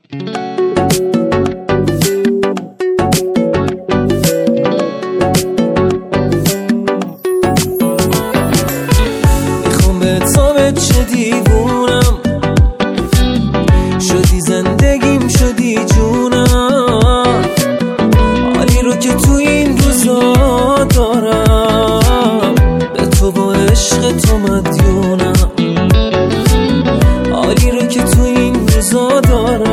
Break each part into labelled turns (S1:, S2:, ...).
S1: میخوام بهت ثابت شه دیوونم شدی، زندگیم شدی جونم، حالی رو که تو این روزا دارم به تو با عشق تو مدیونم، حالی رو که تو این روزا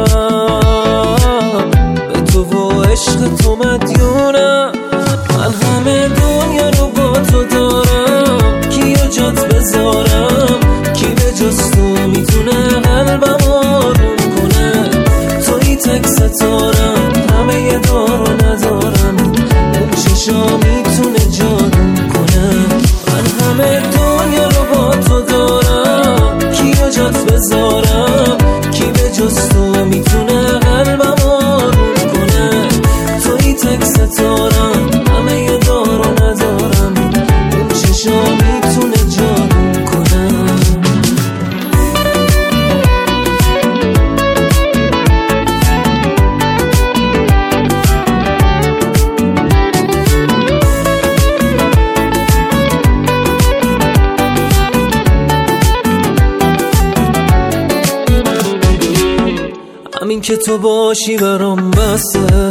S1: دارم به تو با عشق تو مدیونم. من همه دنیا رو با تو دارم، کیو جات بذارم، کی به جز تو میتونه قلبم آروم کنه، توی تک ستارم، همه یه دار و ندارم، اون چشا میتونه جادو کنه. من همه دنیا رو با تو دارم، کیو جات بذارم، کی به جز تو میتونه قلبم آروم کنه، توی تک ستارم، همه یه دار و ندارم، اون چشا میتونه جادو کنه. همین که تو باشی برام بسه،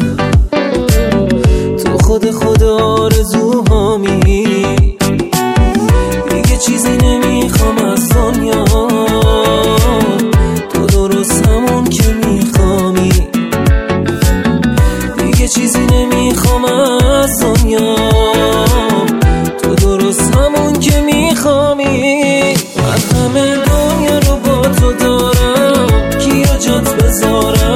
S1: تو خود آرزوهامی، دیگه چیزی نمیخوام از دنیا، تو درست همون که میخوامی، دیگه چیزی نمیخوام از دنیا، تو درست همون که میخوامی. من همه دنیا رو با تو دارم، کیو جات بذارم،